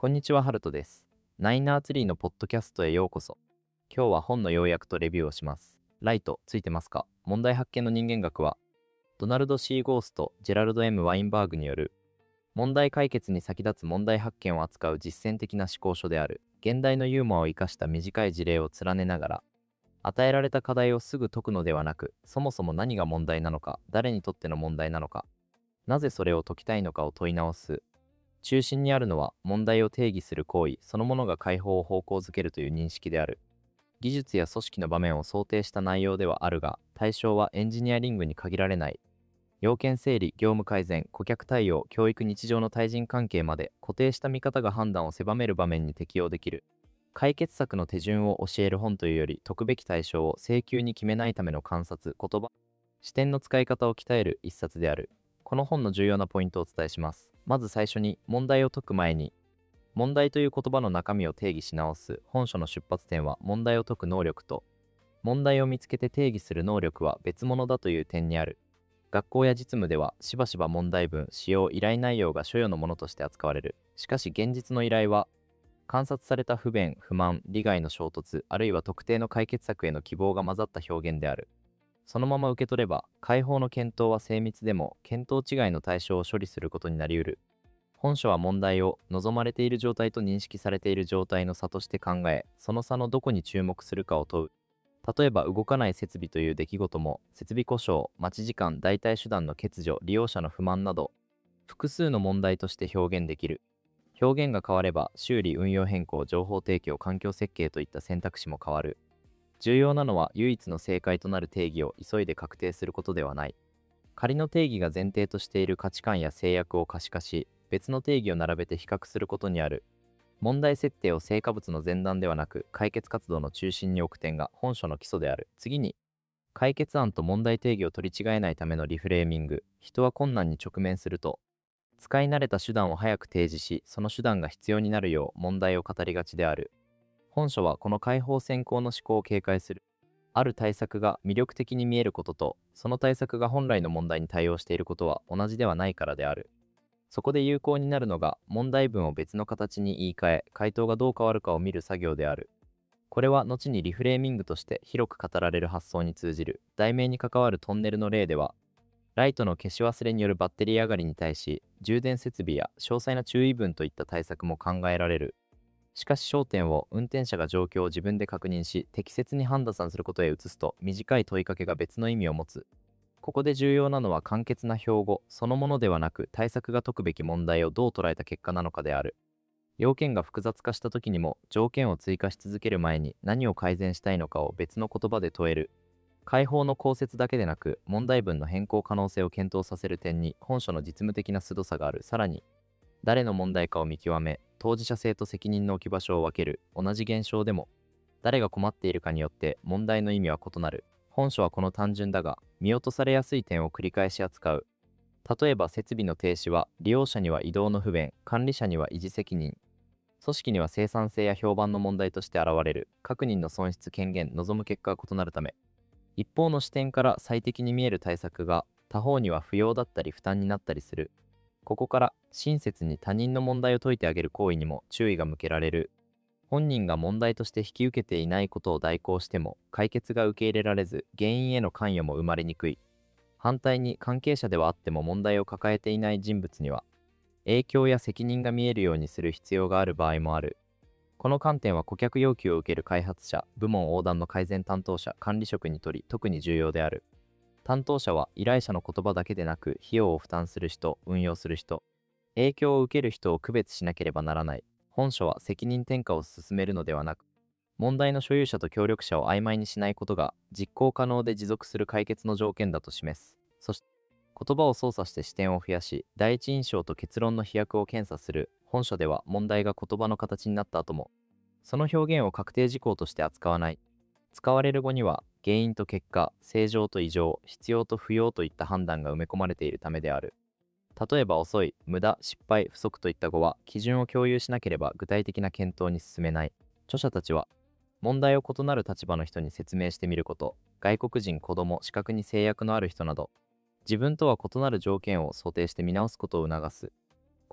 こんにちは、ハルトです。ナイナーツリーのポッドキャストへようこそ。今日は本の要約とレビューをします。ライト、ついてますか？問題発見の人間学は、ドナルド・ C・ ゴースト、ジェラルド・ M・ ワインバーグによる、問題解決に先立つ問題発見を扱う実践的な思考書である。現代のユーモアを生かした短い事例を連ねながら、与えられた課題をすぐ解くのではなく、そもそも何が問題なのか、誰にとっての問題なのか、なぜそれを解きたいのかを問い直す。中心にあるのは問題を定義する行為そのものが解放を方向づけるという認識である。技術や組織の場面を想定した内容ではあるが、対象はエンジニアリングに限られない。要件整理、業務改善、顧客対応、教育、日常の対人関係まで固定した見方が判断を狭める場面に適用できる。解決策の手順を教える本というより、解くべき対象を請求に決めないための観察、言葉、視点の使い方を鍛える一冊である。この本の重要なポイントをお伝えします。まず最初に、問題を解く前に、問題という言葉の中身を定義し直す。本書の出発点は、問題を解く能力と、問題を見つけて定義する能力は別物だという点にある。学校や実務では、しばしば問題文、使用、依頼内容が所与のものとして扱われる。しかし現実の依頼は、観察された不便、不満、利害の衝突、あるいは特定の解決策への希望が混ざった表現である。そのまま受け取れば、解放の検討は精密でも、検討違いの対象を処理することになり得る。本書は問題を望まれている状態と認識されている状態の差として考え、その差のどこに注目するかを問う。例えば、動かない設備という出来事も、設備故障、待ち時間、代替手段の欠如、利用者の不満など、複数の問題として表現できる。表現が変われば、修理、運用変更、情報提供、環境設計といった選択肢も変わる。重要なのは、唯一の正解となる定義を急いで確定することではない。仮の定義が前提としている価値観や制約を可視化し、別の定義を並べて比較することにある。問題設定を成果物の前段ではなく、解決活動の中心に置く点が本書の基礎である。次に、解決案と問題定義を取り違えないためのリフレーミング。人は困難に直面すると、使い慣れた手段を早く提示し、その手段が必要になるよう問題を語りがちである。本書はこの解放先行の思考を警戒する。ある対策が魅力的に見えることと、その対策が本来の問題に対応していることは同じではないからである。そこで有効になるのが、問題文を別の形に言い換え、回答がどう変わるかを見る作業である。これは後にリフレーミングとして広く語られる発想に通じる。題名に関わるトンネルの例では、ライトの消し忘れによるバッテリー上がりに対し、充電設備や詳細な注意文といった対策も考えられる。しかし焦点を運転者が状況を自分で確認し適切に判断することへ移すと、短い問いかけが別の意味を持つ。ここで重要なのは簡潔な標語そのものではなく、対策が解くべき問題をどう捉えた結果なのかである。要件が複雑化した時にも、条件を追加し続ける前に何を改善したいのかを別の言葉で問える。解放の公設だけでなく、問題文の変更可能性を検討させる点に本書の実務的な鋭さがある。さらに、誰の問題かを見極め、当事者性と責任の置き場所を分ける。同じ現象でも、誰が困っているかによって問題の意味は異なる。本書はこの単純だが、見落とされやすい点を繰り返し扱う。例えば設備の停止は、利用者には移動の不便、管理者には維持責任、組織には生産性や評判の問題として現れる。各人の損失権限、望む結果が異なるため、一方の視点から最適に見える対策が、他方には不要だったり負担になったりする。ここから親切に他人の問題を解いてあげる行為にも注意が向けられる。本人が問題として引き受けていないことを代行しても解決が受け入れられず、原因への関与も生まれにくい。反対に関係者ではあっても問題を抱えていない人物には、影響や責任が見えるようにする必要がある場合もある。この観点は顧客要求を受ける開発者、部門横断の改善担当者、管理職にとり特に重要である。担当者は依頼者の言葉だけでなく、費用を負担する人、運用する人、影響を受ける人を区別しなければならない。本書は責任転嫁を進めるのではなく、問題の所有者と協力者を曖昧にしないことが実行可能で持続する解決の条件だと示す。そして、言葉を操作して視点を増やし、第一印象と結論の飛躍を検査する。本書では問題が言葉の形になった後も、その表現を確定事項として扱わない。使われる語には、原因と結果、正常と異常、必要と不要といった判断が埋め込まれているためである。例えば遅い、無駄、失敗、不足といった語は、基準を共有しなければ具体的な検討に進めない。著者たちは、問題を異なる立場の人に説明してみること、外国人、子供、視覚に制約のある人など、自分とは異なる条件を想定して見直すことを促す。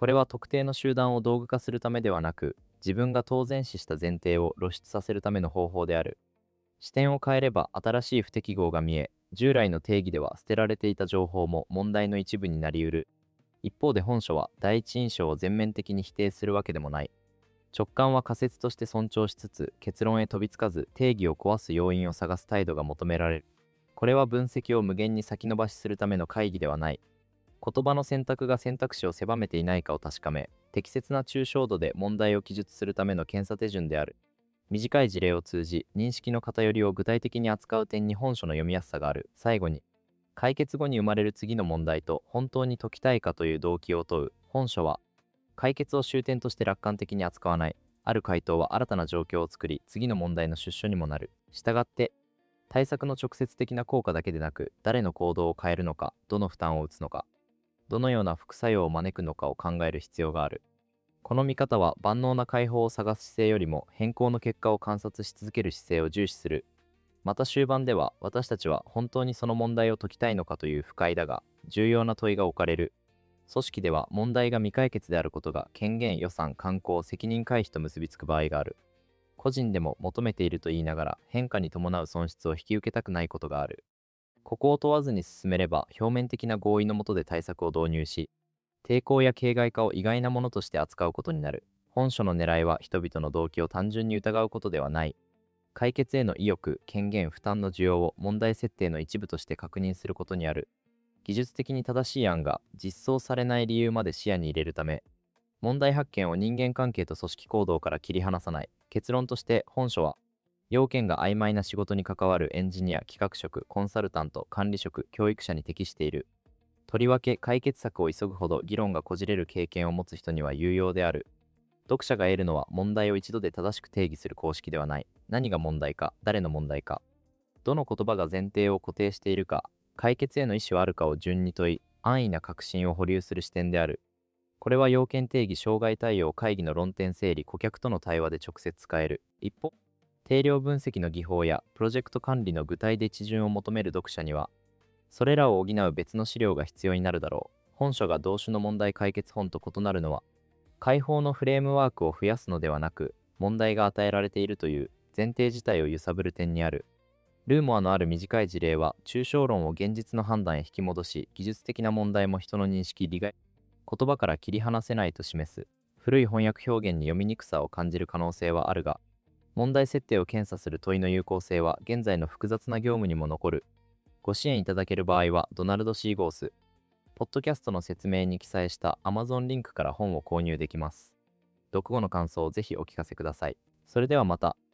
これは特定の集団を道具化するためではなく、自分が当然視した前提を露出させるための方法である。視点を変えれば新しい不適合が見え、従来の定義では捨てられていた情報も問題の一部になり得る。一方で本書は第一印象を全面的に否定するわけでもない。直感は仮説として尊重しつつ、結論へ飛びつかず定義を壊す要因を探す態度が求められる。これは分析を無限に先延ばしするための会議ではない。言葉の選択が選択肢を狭めていないかを確かめ、適切な抽象度で問題を記述するための検査手順である。短い事例を通じ、認識の偏りを具体的に扱う点に本書の読みやすさがある。最後に、解決後に生まれる次の問題と本当に解きたいかという動機を問う。本書は、解決を終点として楽観的に扱わない。ある回答は新たな状況を作り、次の問題の出所にもなる。したがって、対策の直接的な効果だけでなく、誰の行動を変えるのか、どの負担を打つのか、どのような副作用を招くのかを考える必要がある。この見方は万能な解放を探す姿勢よりも変更の結果を観察し続ける姿勢を重視する。また終盤では、私たちは本当にその問題を解きたいのかという不快だが重要な問いが置かれる。組織では問題が未解決であることが権限、予算、慣行、責任回避と結びつく場合がある。個人でも求めていると言いながら変化に伴う損失を引き受けたくないことがある。ここを問わずに進めれば表面的な合意の下で対策を導入し、抵抗や形骸化を意外なものとして扱うことになる。本書の狙いは人々の動機を単純に疑うことではない。解決への意欲、権限、負担の需要を問題設定の一部として確認することにある。技術的に正しい案が実装されない理由まで視野に入れるため、問題発見を人間関係と組織行動から切り離さない。結論として本書は、要件が曖昧な仕事に関わるエンジニア、企画職、コンサルタント、管理職、教育者に適している。とりわけ解決策を急ぐほど議論がこじれる経験を持つ人には有用である。読者が得るのは問題を一度で正しく定義する公式ではない。何が問題か、誰の問題か、どの言葉が前提を固定しているか、解決への意思はあるかを順に問い、安易な確信を保留する視点である。これは要件定義、障害対応、会議の論点整理、顧客との対話で直接使える。一方、定量分析の技法やプロジェクト管理の具体で地順を求める読者には、それらを補う別の資料が必要になるだろう。本書が同種の問題解決本と異なるのは、解放のフレームワークを増やすのではなく、問題が与えられているという前提自体を揺さぶる点にある。ルーモアのある短い事例は、抽象論を現実の判断へ引き戻し、技術的な問題も人の認識、利害、言葉から切り離せないと示す。古い翻訳表現に読みにくさを感じる可能性はあるが、問題設定を検査する問いの有効性は現在の複雑な業務にも残る。ご支援いただける場合は、ドナルド・シーゴース、ポッドキャストの説明に記載した Amazon リンクから本を購入できます。読後の感想をぜひお聞かせください。それではまた。